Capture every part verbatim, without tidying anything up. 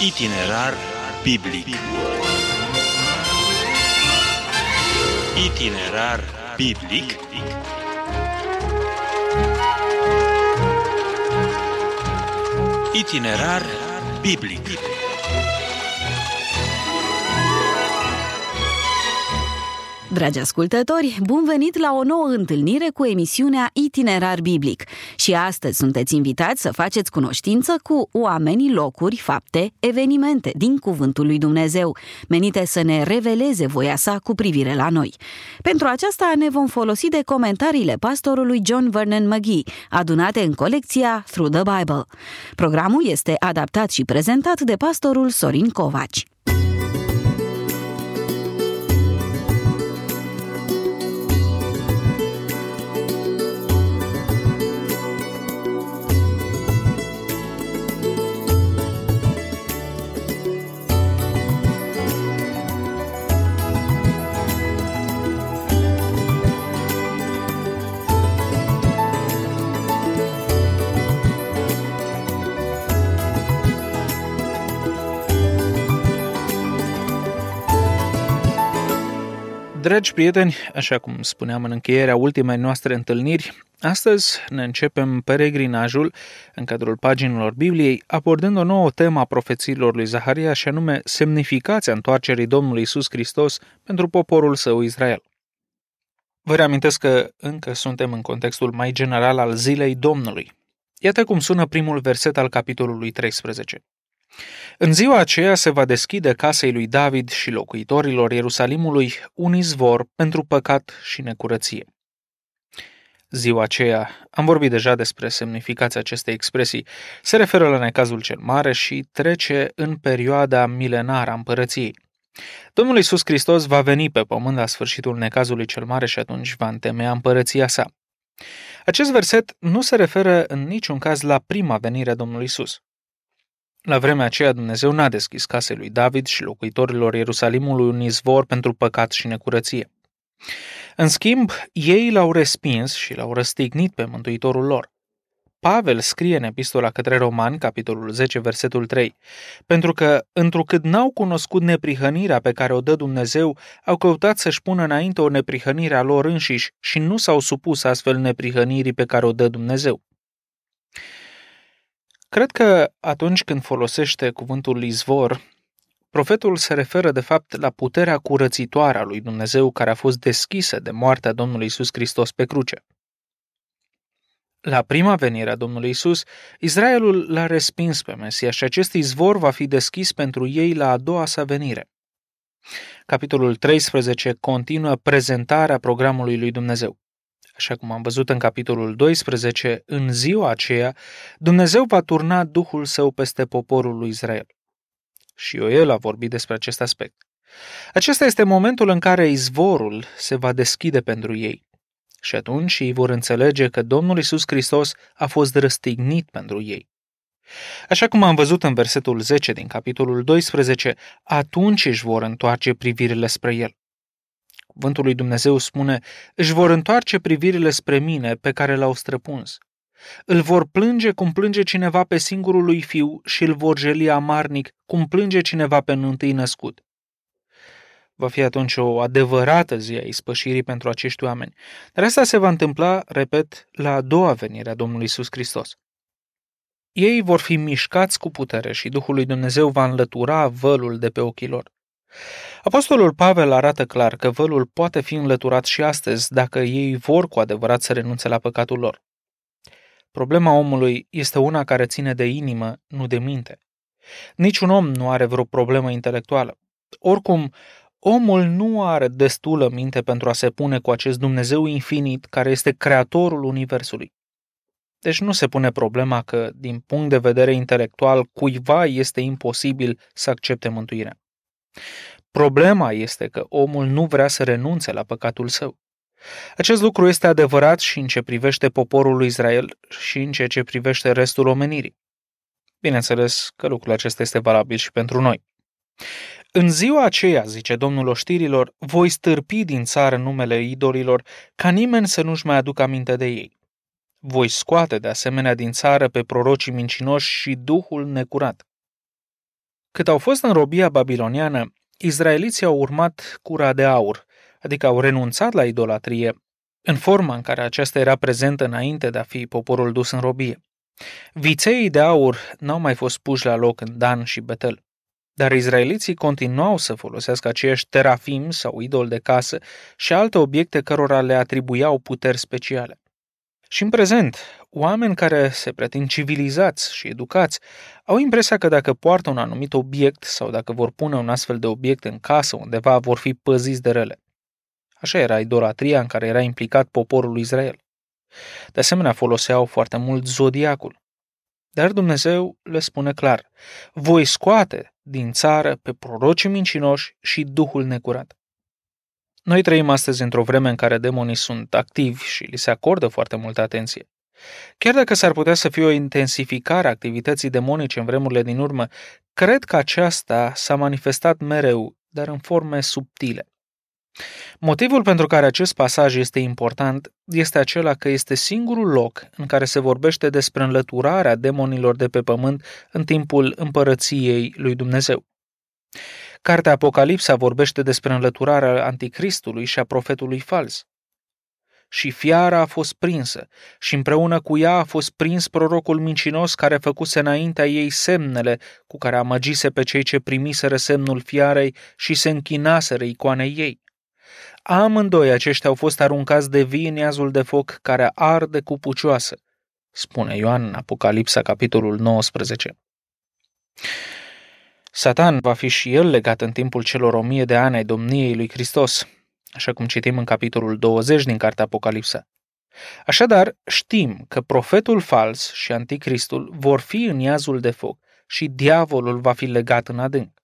Itinerar biblic. Itinerar biblic. Itinerar biblic. Dragi ascultători, bun venit la o nouă întâlnire cu emisiunea Itinerar Biblic. Și astăzi sunteți invitați să faceți cunoștință cu oamenii, locuri, fapte, evenimente din Cuvântul lui Dumnezeu, menite să ne reveleze voia sa cu privire la noi. Pentru aceasta ne vom folosi de comentariile pastorului John Vernon McGee, adunate în colecția Through the Bible. Programul este adaptat și prezentat de pastorul Sorin Covaci. Dragi prieteni, așa cum spuneam în încheierea ultimei noastre întâlniri, astăzi ne începem peregrinajul în cadrul paginilor Bibliei, abordând o nouă temă a profețiilor lui Zaharia, și anume semnificația întoarcerii Domnului Iisus Hristos pentru poporul său Israel. Vă reamintesc că încă suntem în contextul mai general al zilei Domnului. Iată cum sună primul verset al capitolului treisprezece. În ziua aceea se va deschide casei lui David și locuitorilor Ierusalimului un izvor pentru păcat și necurăție. Ziua aceea, am vorbit deja despre semnificația acestei expresii, se referă la necazul cel mare și trece în perioada milenară a împărăției. Domnul Iisus Hristos va veni pe pământ la sfârșitul necazului cel mare și atunci va întemeia împărăția sa. Acest verset nu se referă în niciun caz la prima venire a Domnului Iisus. La vremea aceea Dumnezeu n-a deschis casei lui David și locuitorilor Ierusalimului un izvor pentru păcat și necurăție. În schimb, ei l-au respins și l-au răstignit pe Mântuitorul lor. Pavel scrie în epistola către Romani, capitolul zece, versetul trei, pentru că, întrucât n-au cunoscut neprihănirea pe care o dă Dumnezeu, au căutat să-și pună înainte o neprihănire a lor înșiși și nu s-au supus astfel neprihănirii pe care o dă Dumnezeu. Cred că atunci când folosește cuvântul izvor, profetul se referă de fapt la puterea curățitoare a lui Dumnezeu care a fost deschisă de moartea Domnului Iisus Hristos pe cruce. La prima venire a Domnului Iisus, Israelul l-a respins pe Mesia și acest izvor va fi deschis pentru ei la a doua sa venire. Capitolul treisprezece continuă prezentarea programului lui Dumnezeu. Așa cum am văzut în capitolul doisprezece, în ziua aceea, Dumnezeu va turna Duhul Său peste poporul lui Israel. Și Ioel a vorbit despre acest aspect. Acesta este momentul în care izvorul se va deschide pentru ei. Și atunci ei vor înțelege că Domnul Iisus Hristos a fost răstignit pentru ei. Așa cum am văzut în versetul zece din capitolul doisprezece, atunci își vor întoarce privirile spre El. Cuvântul lui Dumnezeu spune, își vor întoarce privirile spre mine pe care l-au străpuns. Îl vor plânge cum plânge cineva pe singurul lui fiu și îl vor jeli amarnic cum plânge cineva pe întâi născut. Va fi atunci o adevărată zi a ispășirii pentru acești oameni. Dar asta se va întâmpla, repet, la a doua venire a Domnului Iisus Hristos. Ei vor fi mișcați cu putere și Duhul lui Dumnezeu va înlătura vălul de pe ochii lor. Apostolul Pavel arată clar că vălul poate fi înlăturat și astăzi dacă ei vor cu adevărat să renunțe la păcatul lor. Problema omului este una care ține de inimă, nu de minte. Niciun om nu are vreo problemă intelectuală. Oricum, omul nu are destulă minte pentru a se pune cu acest Dumnezeu infinit care este creatorul universului. Deci nu se pune problema că, din punct de vedere intelectual, cuiva este imposibil să accepte mântuirea. Problema este că omul nu vrea să renunțe la păcatul său. Acest lucru este adevărat și în ce privește poporul lui Israel și în ceea ce privește restul omenirii. Bineînțeles că lucrul acesta este valabil și pentru noi. În ziua aceea, zice Domnul oștirilor, voi stârpi din țară numele idolilor, ca nimeni să nu-și mai aducă aminte de ei. Voi scoate de asemenea din țară pe prorocii mincinoși și duhul necurat. Cât au fost în robia babiloniană, izraeliții au urmat cura de aur, adică au renunțat la idolatrie, în forma în care aceasta era prezentă înainte de a fi poporul dus în robie. Vițeii de aur n-au mai fost puși la loc în Dan și Betel, dar izraeliții continuau să folosească aceiași terafim sau idol de casă și alte obiecte cărora le atribuiau puteri speciale. Și în prezent, oameni care se pretind civilizați și educați au impresia că dacă poartă un anumit obiect sau dacă vor pune un astfel de obiect în casă undeva, vor fi păziți de rele. Așa era idolatria în care era implicat poporul lui Israel. De asemenea, foloseau foarte mult zodiacul. Dar Dumnezeu le spune clar: voi scoate din țară pe prorocii mincinoși și duhul necurat. Noi trăim astăzi într-o vreme în care demonii sunt activi și li se acordă foarte multă atenție. Chiar dacă s-ar putea să fie o intensificare a activității demonice în vremurile din urmă, cred că aceasta s-a manifestat mereu, dar în forme subtile. Motivul pentru care acest pasaj este important este acela că este singurul loc în care se vorbește despre înlăturarea demonilor de pe pământ în timpul împărăției lui Dumnezeu. Cartea Apocalipsa vorbește despre înlăturarea anticristului și a profetului fals. Și fiara a fost prinsă și împreună cu ea a fost prins prorocul mincinos care făcuse înaintea ei semnele cu care amăgise pe cei ce primiseră semnul fiarei și se închinaseră icoanei ei. Amândoi aceștia au fost aruncați de vii în iazul de foc care arde cu pucioasă, spune Ioan în Apocalipsa, capitolul nouăsprezece. Satan va fi și el legat în timpul celor o mie de ani ai domniei lui Hristos, așa cum citim în capitolul douăzeci din cartea Apocalipsa. Așadar, știm că profetul fals și anticristul vor fi în iazul de foc și diavolul va fi legat în adânc.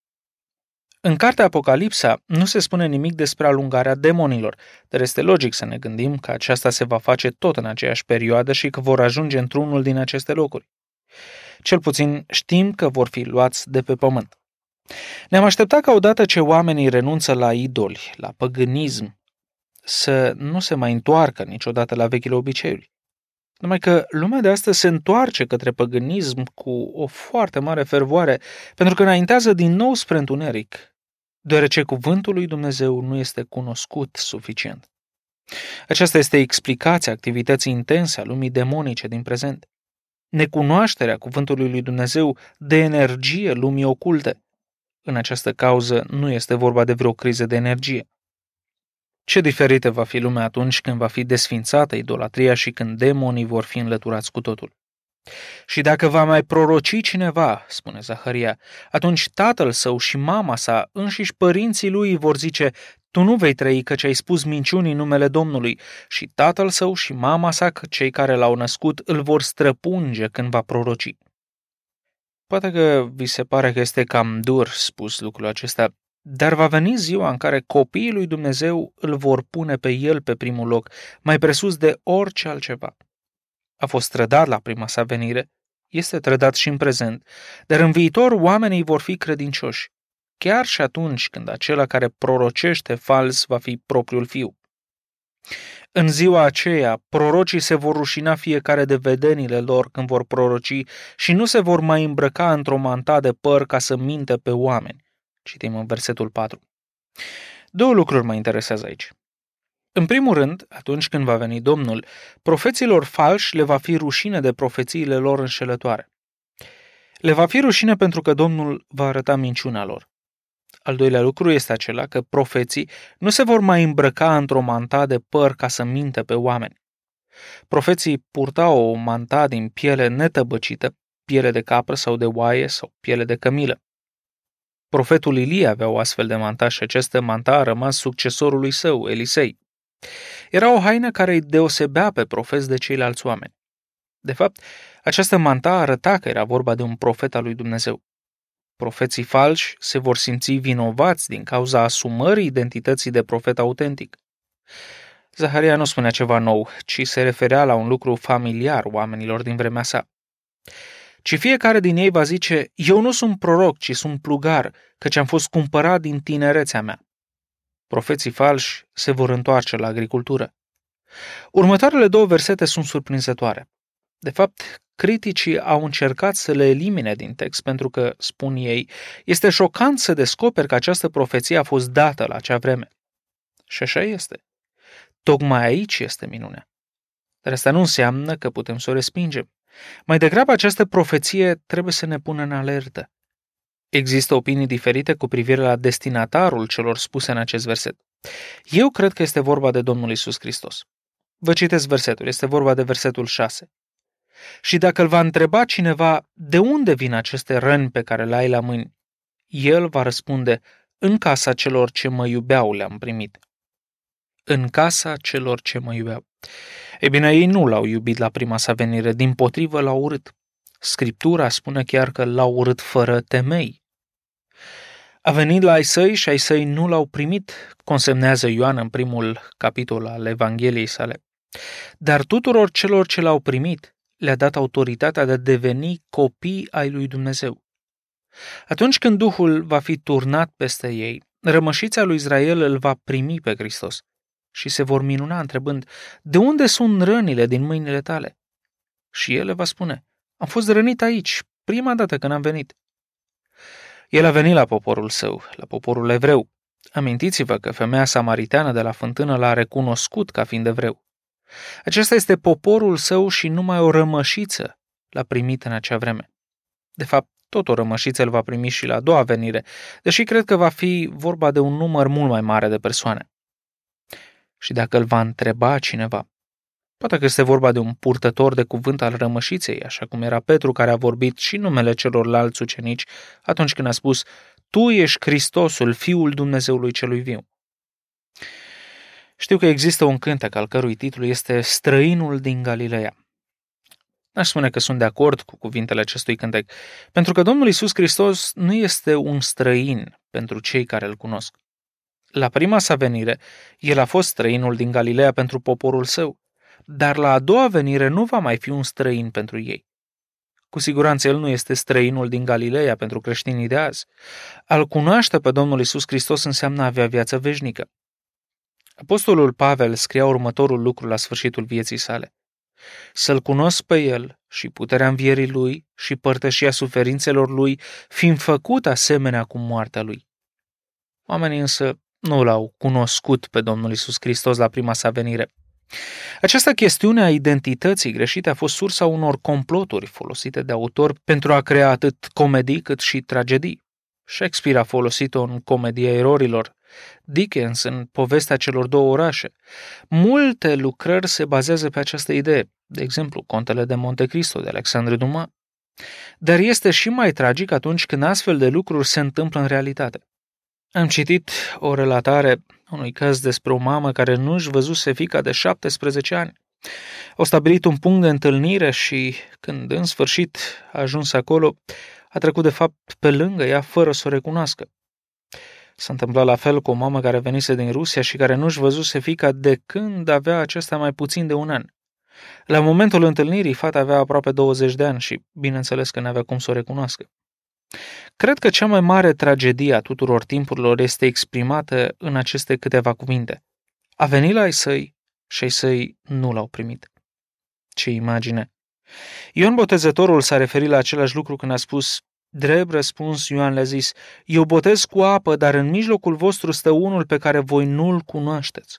În cartea Apocalipsa nu se spune nimic despre alungarea demonilor, dar este logic să ne gândim că aceasta se va face tot în aceeași perioadă și că vor ajunge într-unul din aceste locuri. Cel puțin știm că vor fi luați de pe pământ. Ne-am așteptat ca odată ce oamenii renunță la idoli, la păgânism, să nu se mai întoarcă niciodată la vechile obiceiuri. Numai că lumea de astăzi se întoarce către păgânism cu o foarte mare fervoare, pentru că înaintează din nou spre întuneric, deoarece cuvântul lui Dumnezeu nu este cunoscut suficient. Aceasta este explicația activității intense a lumii demonice din prezent. Necunoașterea cuvântului lui Dumnezeu de energie lumii oculte. În această cauză nu este vorba de vreo criză de energie. Ce diferită va fi lumea atunci când va fi desfințată idolatria și când demonii vor fi înlăturați cu totul. Și dacă va mai proroci cineva, spune Zaharia, atunci tatăl său și mama sa, înșiși părinții lui, vor zice: tu nu vei trăi, căci ai spus minciuni în numele Domnului, și tatăl său și mama sa, că cei care l-au născut, îl vor străpunge când va proroci. Poate că vi se pare că este cam dur spus lucrul acesta, dar va veni ziua în care copiii lui Dumnezeu îl vor pune pe el pe primul loc, mai presus de orice altceva. A fost trădat la prima sa venire, este trădat și în prezent, dar în viitor oamenii vor fi credincioși, chiar și atunci când acela care prorocește fals va fi propriul fiu. În ziua aceea, prorocii se vor rușina fiecare de vedenile lor când vor proroci și nu se vor mai îmbrăca într-o manta de păr ca să mintă pe oameni. Citim în versetul patru. Două lucruri mă interesează aici. În primul rând, atunci când va veni Domnul, profeților falși le va fi rușine de profețiile lor înșelătoare. Le va fi rușine pentru că Domnul va arăta minciuna lor. Al doilea lucru este acela că profeții nu se vor mai îmbrăca într-o manta de păr ca să mintă pe oameni. Profeții purtau o manta din piele netăbăcită, piele de capră sau de oaie sau piele de cămilă. Profetul Ilie avea o astfel de manta și această manta a rămas succesorului său, Elisei. Era o haină care îi deosebea pe profeți de ceilalți oameni. De fapt, această manta arăta că era vorba de un profet al lui Dumnezeu. Profeții falși se vor simți vinovați din cauza asumării identității de profet autentic. Zaharia nu spunea ceva nou, ci se referea la un lucru familiar oamenilor din vremea sa. Ci fiecare din ei va zice: eu nu sunt proroc, ci sunt plugar, căci am fost cumpărat din tinerețea mea. Profeții falși se vor întoarce la agricultură. Următoarele două versete sunt surprinzătoare. De fapt, criticii au încercat să le elimine din text pentru că, spun ei, este șocant să descoperi că această profeție a fost dată la acea vreme. Și așa este. Tocmai aici este minunea. Dar asta nu înseamnă că putem să o respingem. Mai degrabă, această profeție trebuie să ne pună în alertă. Există opinii diferite cu privire la destinatarul celor spuse în acest verset. Eu cred că este vorba de Domnul Iisus Hristos. Vă citesc versetul, este vorba de versetul șase. Și dacă îl va întreba cineva de unde vin aceste răni pe care le ai la mâini, el va răspunde, în casa celor ce mă iubeau le-am primit. În casa celor ce mă iubeau. Ei bine, ei nu l-au iubit la prima sa venire, dimpotrivă l-au urât. Scriptura spune chiar că l-au urât fără temei. A venit la ai săi și ai săi nu l-au primit, consemnează Ioan în primul capitol al Evangheliei sale. Dar tuturor celor ce l-au primit, le-a dat autoritatea de a deveni copii ai lui Dumnezeu. Atunci când Duhul va fi turnat peste ei, rămășița lui Israel îl va primi pe Hristos și se vor minuna întrebând, de unde sunt rănile din mâinile tale? Și el le va spune, am fost rănit aici, prima dată când am venit. El a venit la poporul său, la poporul evreu. Amintiți-vă că femeia samariteană de la fântână l-a recunoscut ca fiind evreu. Acesta este poporul său și numai o rămășiță l-a primit în acea vreme. De fapt, tot o rămășiță îl va primi și la a doua venire, deși cred că va fi vorba de un număr mult mai mare de persoane. Și dacă îl va întreba cineva, poate că este vorba de un purtător de cuvânt al rămășiței, așa cum era Petru care a vorbit și numele celorlalți ucenici atunci când a spus, Tu ești Hristosul, Fiul Dumnezeului celui viu. Știu că există un cântec al cărui titlu este Străinul din Galileea. N-aș spune că sunt de acord cu cuvintele acestui cântec, pentru că Domnul Iisus Hristos nu este un străin pentru cei care îl cunosc. La prima sa venire, el a fost străinul din Galileea pentru poporul său, dar la a doua venire nu va mai fi un străin pentru ei. Cu siguranță el nu este străinul din Galileea pentru creștinii de azi. A-L cunoaște pe Domnul Iisus Hristos înseamnă a avea viață veșnică. Apostolul Pavel scria următorul lucru la sfârșitul vieții sale. Să-L cunosc pe El și puterea învierii Lui și părtășia suferințelor Lui, fiind făcut asemenea cu moartea Lui. Oamenii însă nu L-au cunoscut pe Domnul Iisus Hristos la prima sa venire. Această chestiune a identității greșite a fost sursa unor comploturi folosite de autori pentru a crea atât comedii cât și tragedii. Shakespeare a folosit-o în Comedia erorilor, Dickens în Povestea celor două orașe. Multe lucrări se bazează pe această idee, de exemplu Contele de Monte Cristo de Alexandre Dumas. Dar este și mai tragic atunci când astfel de lucruri se întâmplă în realitate. Am citit o relatare unui caz despre o mamă care nu își văzuse fiica de șaptesprezece ani. Au stabilit un punct de întâlnire și, când în sfârșit a ajuns acolo, a trecut de fapt pe lângă ea fără să o recunoască. S-a întâmplat la fel cu o mamă care venise din Rusia și care nu își văzuse fiica de când avea acesta mai puțin de un an. La momentul întâlnirii, fata avea aproape douăzeci de ani și, bineînțeles că n-avea cum să o recunoască. Cred că cea mai mare tragedie a tuturor timpurilor este exprimată în aceste câteva cuvinte. A venit la ai săi și ai săi nu l-au primit. Ce imagine! Ioan Botezătorul s-a referit la același lucru când a spus, drept răspuns Ioan le-a zis, eu botez cu apă, dar în mijlocul vostru stă unul pe care voi nu-l cunoașteți.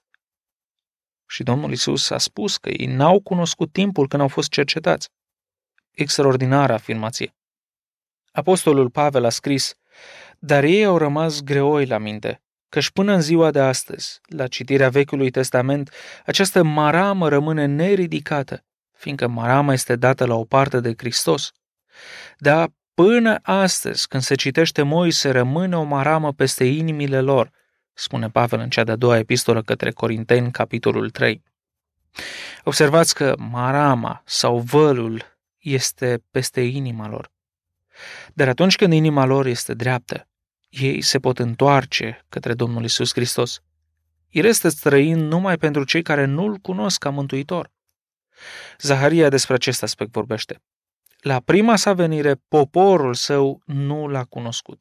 Și Domnul Iisus a spus că ei n-au cunoscut timpul când au fost cercetați. Extraordinară afirmație. Apostolul Pavel a scris, dar ei au rămas greoi la minte, căci până în ziua de astăzi, la citirea Vechiului Testament, această maramă rămâne neridicată, fiindcă marama este dată la o parte de Hristos. Dar până astăzi, când se citește Moise, rămâne o maramă peste inimile lor, spune Pavel în cea de-a doua epistolă către Corinteni, capitolul trei. Observați că marama sau vălul este peste inima lor. Dar atunci când inima lor este dreaptă, ei se pot întoarce către Domnul Iisus Hristos. El este străin numai pentru cei care nu-L cunosc ca mântuitor. Zaharia despre acest aspect vorbește. La prima sa venire, poporul său nu l-a cunoscut.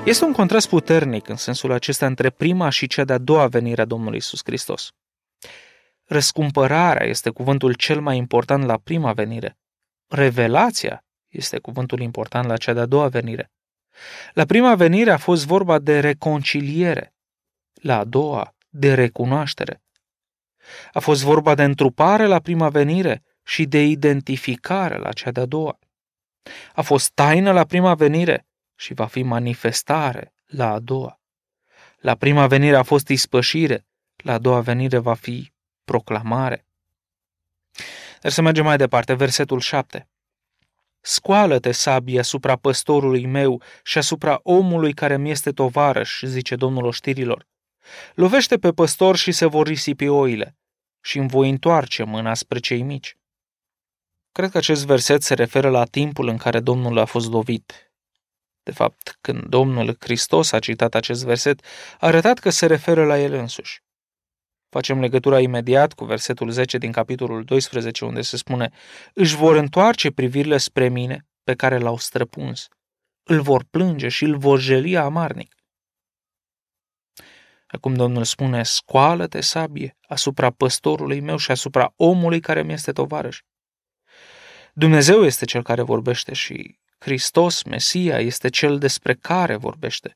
Este un contrast puternic în sensul acesta între prima și cea de-a doua venire a Domnului Iisus Hristos. Răscumpărarea este cuvântul cel mai important la prima venire. Revelația este cuvântul important la cea de-a doua venire. La prima venire a fost vorba de reconciliere, la a doua de recunoaștere. A fost vorba de întrupare la prima venire și de identificare la cea de-a doua. A fost taină la prima venire și va fi manifestare la a doua. La prima venire a fost ispășire, la a doua venire va fi proclamare. Dar să mergem mai departe, versetul șapte. Scoală-te, sabie, asupra păstorului meu și asupra omului care mi este tovarăș, zice Domnul oștirilor. Lovește pe păstor și se vor risipi oile și îmi voi întoarce mâna spre cei mici. Cred că acest verset se referă la timpul în care Domnul a fost lovit. De fapt, când Domnul Hristos a citat acest verset, a arătat că se referă la el însuși. Facem legătura imediat cu versetul zece din capitolul doisprezece, unde se spune: își vor întoarce privirile spre mine pe care l-au străpuns, îl vor plânge și îl vor jeli amarnic. Acum Domnul spune: scoală-te, sabie, asupra păstorului meu și asupra omului care mi este tovarăș. Dumnezeu este cel care vorbește și Hristos, Mesia, este cel despre care vorbește.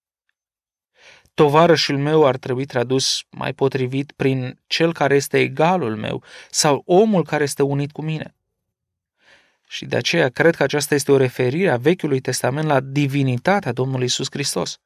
Tovarășul meu ar trebui tradus mai potrivit prin cel care este egalul meu sau omul care este unit cu mine. Și de aceea cred că aceasta este o referire a Vechiului Testament la divinitatea Domnului Iisus Hristos.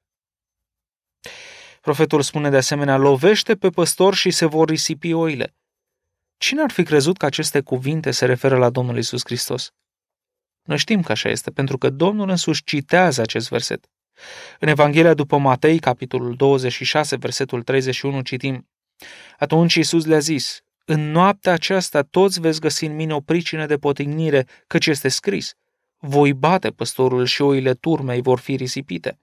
Profetul spune de asemenea: lovește pe păstor și se vor risipi oile. Cine ar fi crezut că aceste cuvinte se referă la Domnul Iisus Hristos? Noi știm că așa este, pentru că Domnul însuși citează acest verset. În Evanghelia după Matei, capitolul douăzeci și șase, versetul treizeci și unu, citim: atunci Iisus le-a zis: în noaptea aceasta toți veți găsi în mine o pricină de potignire, căci este scris: voi bate păstorul și oile turmei vor fi risipite.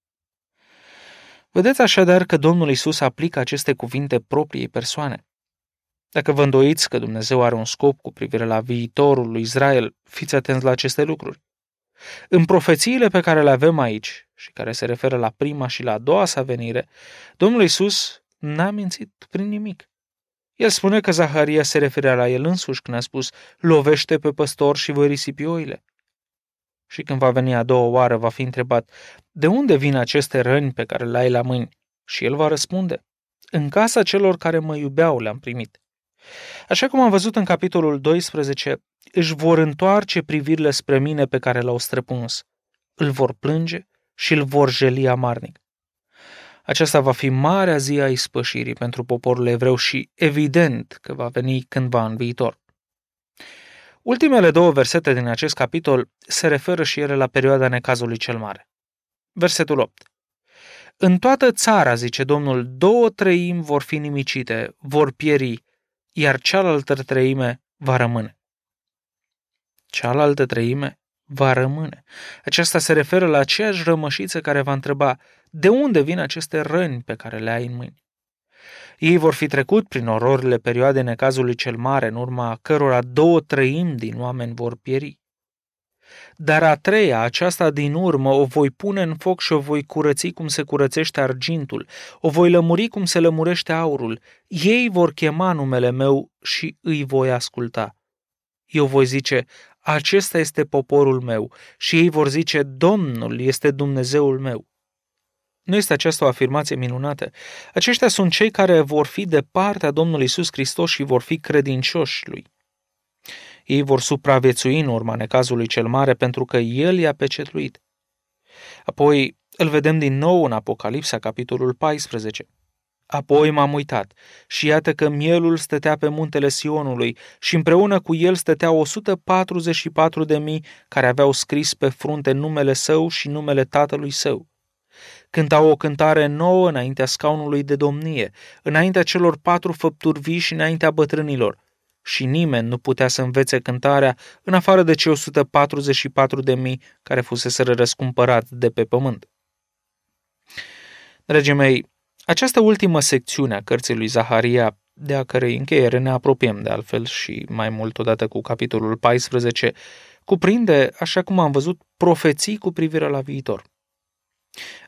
Vedeți așadar că Domnul Iisus aplică aceste cuvinte propriei persoane. Dacă vă îndoiți că Dumnezeu are un scop cu privire la viitorul lui Israel, fiți atenți la aceste lucruri. În profețiile pe care le avem aici și care se referă la prima și la a doua sa venire, Domnul Iisus n-a mințit prin nimic. El spune că Zaharia se referea la el însuși când a spus: lovește pe păstor și voi risipi oile. Și când va veni a doua oară, va fi întrebat: de unde vin aceste răni pe care le ai la mâini? Și el va răspunde: în casa celor care mă iubeau le-am primit. Așa cum am văzut în capitolul doisprezece, își vor întoarce privirile spre mine pe care l-au străpuns, îl vor plânge și îl vor jeli amarnic. Aceasta va fi marea zi a ispășirii pentru poporul evreu și evident că va veni cândva în viitor. Ultimele două versete din acest capitol se referă și ele la perioada necazului cel mare. Versetul opt. În toată țara, zice Domnul, două treimi vor fi nimicite, vor pieri, iar cealaltă treime va rămâne. Cealaltă treime va rămâne. Aceasta se referă la aceeași rămășiță care va întreba: de unde vin aceste răni pe care le ai în mâini? Ei vor fi trecut prin ororile perioadei necazului cel mare, în urma cărora două treimi din oameni vor pieri. Dar a treia, aceasta din urmă, o voi pune în foc și o voi curăți cum se curățește argintul, o voi lămuri cum se lămurește aurul. Ei vor chema numele meu și îi voi asculta. Eu voi zice: acesta este poporul meu, și ei vor zice: Domnul este Dumnezeul meu. Nu este aceasta o afirmație minunată? Aceștia sunt cei care vor fi de partea Domnului Iisus Hristos și vor fi credincioși lui. Ei vor supraviețui în urma necazului cel mare pentru că El i-a pecetluit. Apoi îl vedem din nou în Apocalipsa, capitolul paisprezece. Apoi m-am uitat și iată că mielul stătea pe muntele Sionului și împreună cu el stăteau o sută patruzeci și patru de mii care aveau scris pe frunte numele său și numele tatălui său. Cântau o cântare nouă înaintea scaunului de domnie, înaintea celor patru făpturi vii și înaintea bătrânilor. Și nimeni nu putea să învețe cântarea în afară de cei o sută patruzeci și patru de mii care fuseseră răscumpărați de pe pământ. Dragii mei, această ultimă secțiune a cărții lui Zaharia, de a cărei încheiere ne apropiem de altfel și mai mult odată cu capitolul paisprezece, cuprinde, așa cum am văzut, profeții cu privire la viitor.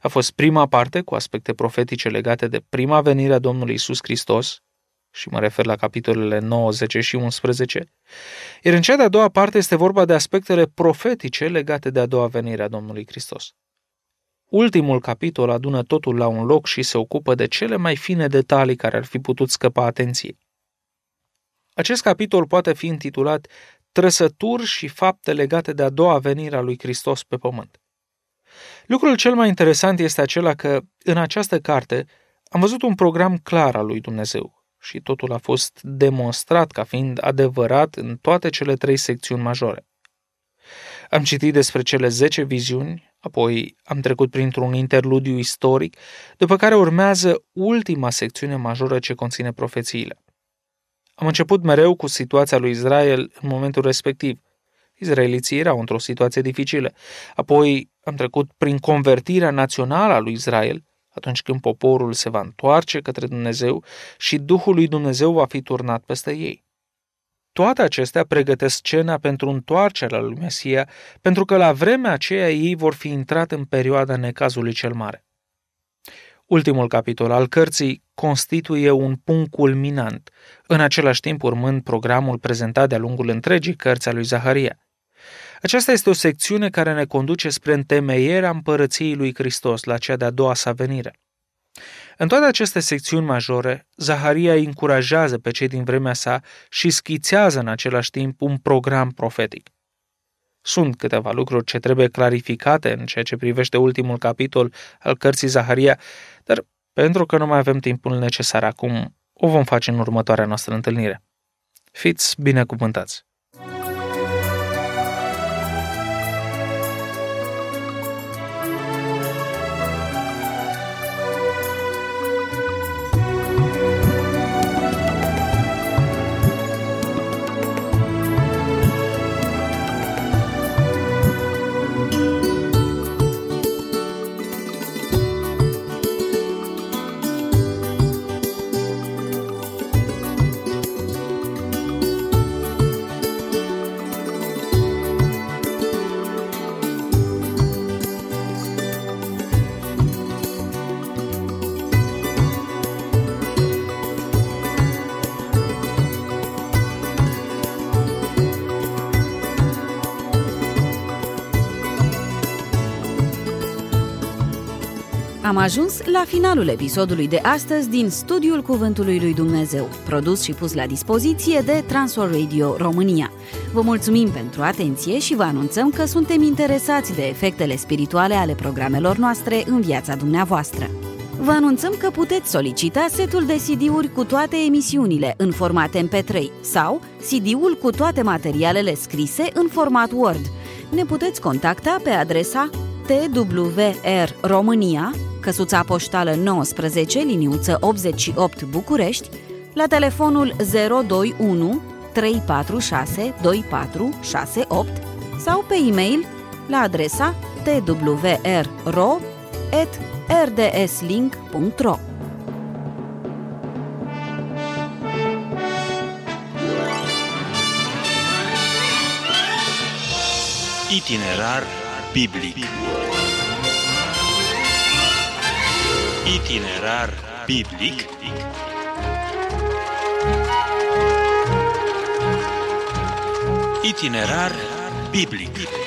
A fost prima parte cu aspecte profetice legate de prima venire a Domnului Iisus Hristos, și mă refer la capitolele nouă, zece și unsprezece, iar în cea de-a doua parte este vorba de aspectele profetice legate de a doua venire a Domnului Hristos. Ultimul capitol adună totul la un loc și se ocupă de cele mai fine detalii care ar fi putut scăpa atenției. Acest capitol poate fi intitulat Trăsături și fapte legate de a doua venire a lui Hristos pe pământ. Lucrul cel mai interesant este acela că, în această carte, am văzut un program clar al lui Dumnezeu și totul a fost demonstrat ca fiind adevărat în toate cele trei secțiuni majore. Am citit despre cele zece viziuni, apoi am trecut printr-un interludiu istoric, după care urmează ultima secțiune majoră ce conține profețiile. Am început mereu cu situația lui Israel în momentul respectiv. Izraeliții erau într-o situație dificilă. Apoi am trecut prin convertirea națională a lui Israel, atunci când poporul se va întoarce către Dumnezeu și Duhul lui Dumnezeu va fi turnat peste ei. Toate acestea pregătesc scena pentru întoarcerea lui Mesia, pentru că la vremea aceea ei vor fi intrat în perioada necazului cel mare. Ultimul capitol al cărții constituie un punct culminant, în același timp urmând programul prezentat de-a lungul întregii cărți a lui Zaharia. Aceasta este o secțiune care ne conduce spre întemeierea împărăției lui Hristos la cea de-a doua sa venire. În toate aceste secțiuni majore, Zaharia îi încurajează pe cei din vremea sa și schițează în același timp un program profetic. Sunt câteva lucruri ce trebuie clarificate în ceea ce privește ultimul capitol al cărții Zaharia, dar pentru că nu mai avem timpul necesar acum, o vom face în următoarea noastră întâlnire. Fiți binecuvântați! Am ajuns la finalul episodului de astăzi din Studiul Cuvântului lui Dumnezeu, produs și pus la dispoziție de Transworld Radio România. Vă mulțumim pentru atenție și vă anunțăm că suntem interesați de efectele spirituale ale programelor noastre în viața dumneavoastră. Vă anunțăm că puteți solicita setul de C D-uri cu toate emisiunile în format M P trei sau C D-ul cu toate materialele scrise în format Word. Ne puteți contacta pe adresa T W R România, căsuța poștală nouăsprezece, liniuță optzeci și opt București, la telefonul zero doi unu trei patru șase doi patru șase opt sau pe e-mail la adresa t w r r o at r d s link punct r o. Itinerar biblic. Itinerar biblic. Itinerar biblic.